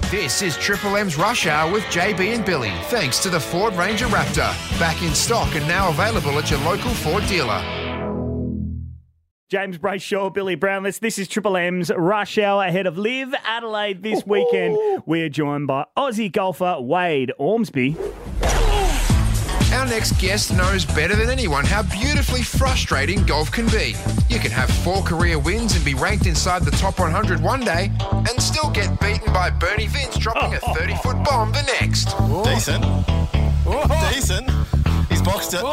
This is Triple M's Rush Hour with JB and Billy, thanks to the Ford Ranger Raptor. Back in stock and now available at your local Ford dealer. James Brayshaw, Billy Brownless. This is Triple M's Rush Hour ahead of Live Adelaide this weekend. We're joined by Aussie golfer Wade Ormsby. Our next guest knows better than anyone how beautifully frustrating golf can be. You can have 4 career wins and be ranked inside the top 100 one day and still get beaten by Bernie Vince dropping a 30-foot bomb the next. Decent. Decent. He's boxed it.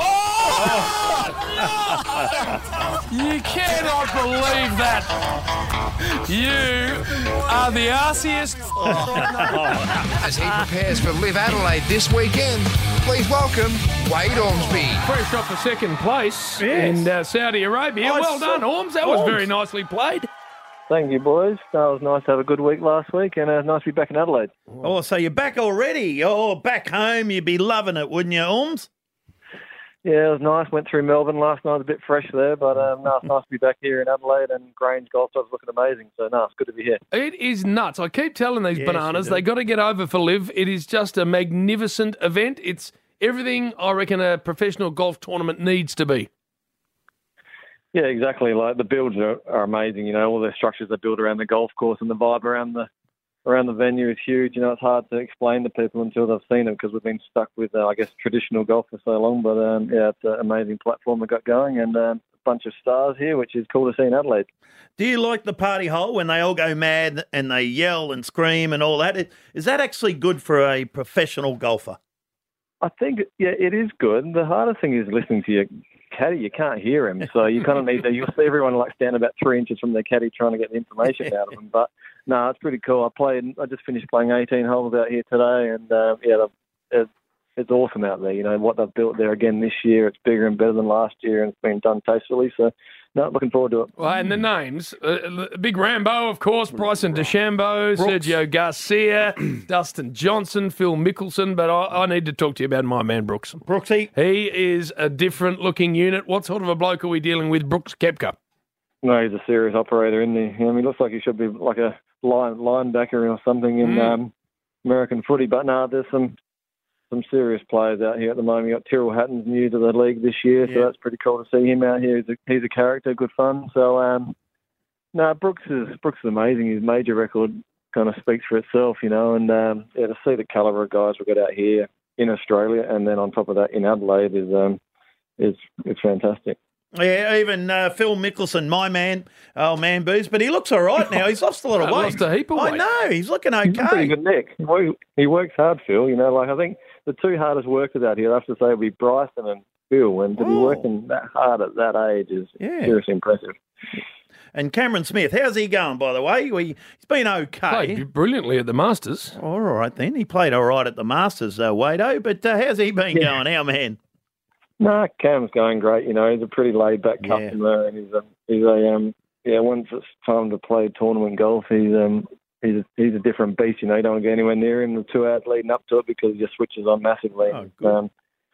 You cannot believe that. You are the arsiest. As he prepares for Live Adelaide this weekend, please welcome Wade Ormsby. Fresh off a second place Yes. in Saudi Arabia. Well done, Orms. That was very nicely played. Thank you, boys. It was nice to have a good week last week, and nice to be back in Adelaide. Oh, so you're back already? Oh, back home, you'd be loving it, wouldn't you, Orms? Yeah, it was nice. Went through Melbourne last night, a bit fresh there, but no, it's nice to be back here in Adelaide, and Grange Golf Club's looking amazing. So, no, it's good to be here. It is nuts. I keep telling these Yes, bananas you do. they got to get over for Live. It is just a magnificent event. It's everything I reckon a professional golf tournament needs to be. Yeah, exactly. Like the builds are amazing. You know, all the structures they build around the golf course and the vibe around the venue is huge. You know, it's hard to explain to people until they've seen it because we've been stuck with, I guess, traditional golf for so long. But yeah, it's an amazing platform we got going, and a bunch of stars here, which is cool to see in Adelaide. Do you like the party hole when they all go mad and they yell and scream and all that? Is that actually good for a professional golfer? I think, yeah, it is good. The hardest thing is listening to your caddy. You can't hear him, so you kind of need to. You'll see everyone like stand about 3 inches from their caddy trying to get the information out of them. But no, it's pretty cool. I just finished playing 18 holes out here today, and yeah, it's awesome out there. You know what they've built there again this year. It's bigger and better than last year, and it's been done tastefully. So, no, looking forward to it. Well, and the names, Big Rambo, of course, Bryson DeChambeau, Sergio Garcia, Dustin Johnson, Phil Mickelson, but I need to talk to you about my man, Brooks. Brooksy? He is a different-looking unit. What sort of a bloke are we dealing with, Brooks Koepka? No, he's a serious operator, isn't he? He looks like he should be like a linebacker or something in American footy. But no, there's some serious players out here at the moment. You got Tyrrell Hatton's new to the league this year, so that's pretty cool to see him out here. He's a character, good fun. So, Brooks is amazing. His major record kind of speaks for itself, you know. And yeah, to see the calibre of guys we got out here in Australia, and then on top of that in Adelaide is fantastic. Yeah, even Phil Mickelson, my man, old man Booze, but he looks all right now. He's lost a lot of weight. Lost a heap of weight. Oh, I know, he's looking okay. He's in pretty good nick. He works hard, Phil. You know, like I think the two hardest workers out here, I have to say, would be Bryson and Phil. And to be working that hard at that age is seriously impressive. And Cameron Smith, how's he going, by the way? He's been okay. Played brilliantly at the Masters. All right, then. He played all right at the Masters, Wado. But how's he been going, our man? No, Cam's going great. You know, he's a pretty laid-back customer, and once it's time to play tournament golf, he's a different beast. You know, you don't want to get anywhere near him the 2 hours leading up to it because he just switches on massively. Oh, good.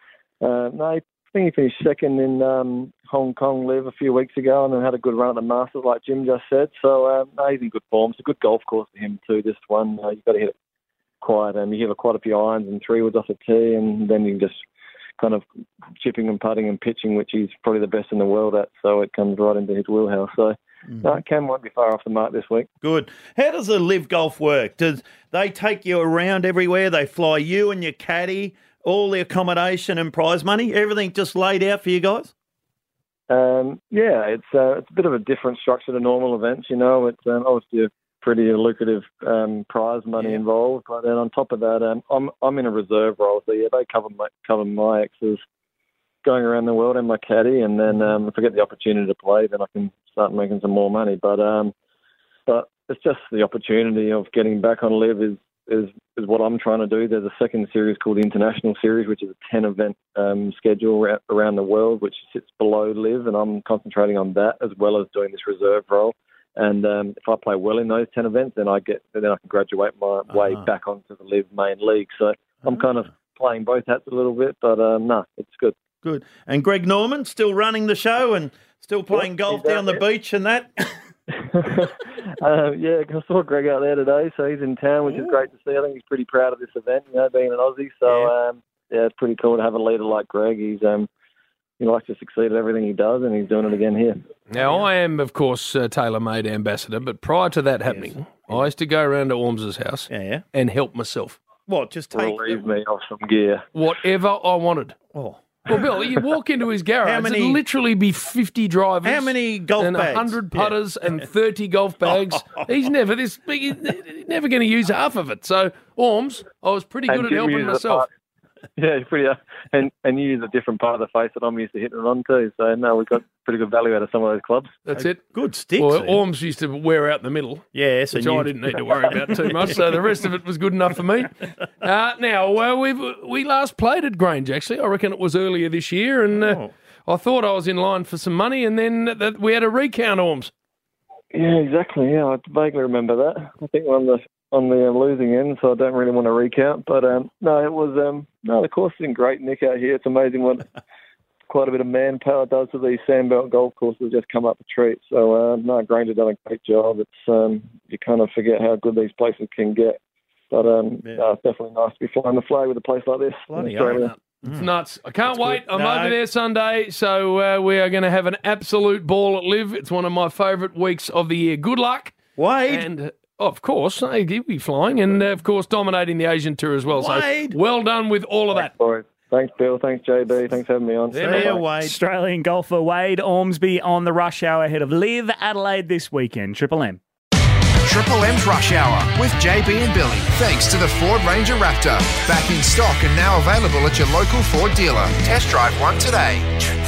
I think he finished second in Hong Kong Live a few weeks ago, and then had a good run at the Masters, like Jim just said. So he's in good form. It's a good golf course for him too. This one, you've got to hit it quiet, and you hit quite a few irons and 3 woods off the tee, and then you can just kind of chipping and putting and pitching, which he's probably the best in the world at, so it comes right into his wheelhouse. So Cam won't be far off the mark this week. Good. How does the Live Golf work? Does they take you around everywhere? They fly you and your caddy, all the accommodation and prize money, everything just laid out for you guys? It's a bit of a different structure to normal events. You know, it's obviously a pretty lucrative prize money involved. But then on top of that, I'm in a reserve role, so they cover my exes going around the world and my caddy, and then if I get the opportunity to play, then I can start making some more money. But it's just the opportunity of getting back on Live is what I'm trying to do. There's a second series called the International Series, which is a 10-event schedule around the world, which sits below Live, and I'm concentrating on that as well as doing this reserve role. And if I play well in those 10 events, then I can graduate my way back onto the Live main league. So I'm kind of playing both hats a little bit, but it's good. Good. And Greg Norman still running the show and still playing golf down the beach and that? Yeah, I saw Greg out there today, so he's in town, which is great to see. I think he's pretty proud of this event, being an Aussie. So, it's pretty cool to have a leader like Greg. He likes to succeed at everything he does, and he's doing it again here. Now, I am, of course, tailor-made ambassador, but prior to that happening, I used to go around to Orms's house and help myself. What, just take... Relieve me of some gear. Whatever I wanted. Oh. Well, Bill, you walk into his garage, it'd literally be 50 drivers. How many golf and bags? 100 putters and 30 golf bags. He's never going to use half of it. So, Orms, I was pretty good at helping myself. Yeah, pretty, and you use a different part of the face that I'm used to hitting it on too. So no, we've got pretty good value out of some of those clubs. That's it. Good sticks. Well, Orms used to wear out the middle. Yeah, which I didn't need to worry about too much. So the rest of it was good enough for me. Now, we last played at Grange. Actually, I reckon it was earlier this year, and I thought I was in line for some money, and then we had a recount, Orms. Yeah, exactly. Yeah, I vaguely remember that. I think we're on the losing end, so I don't really want to recount. But no, it was the course is in great nick out here. It's amazing what quite a bit of manpower does to these sandbelt golf courses. Just come up a treat. So Grange have done a great job. It's you kind of forget how good these places can get. But it's definitely nice to be flying the flag with a place like this. Bloody It's nuts. I can't wait. I'm over there Sunday, so we are going to have an absolute ball at Live. It's one of my favourite weeks of the year. Good luck. Wade. And, of course, he'll be flying and, of course, dominating the Asian Tour as well. Wade. So well done with all of that. Boys. Thanks, Bill. Thanks, JB. Thanks for having me on. See you, Wade. Australian golfer Wade Ormsby on the rush hour ahead of Live Adelaide this weekend. Triple M. Triple M's Rush Hour with JB and Billy. Thanks to the Ford Ranger Raptor. Back in stock and now available at your local Ford dealer. Test drive one today.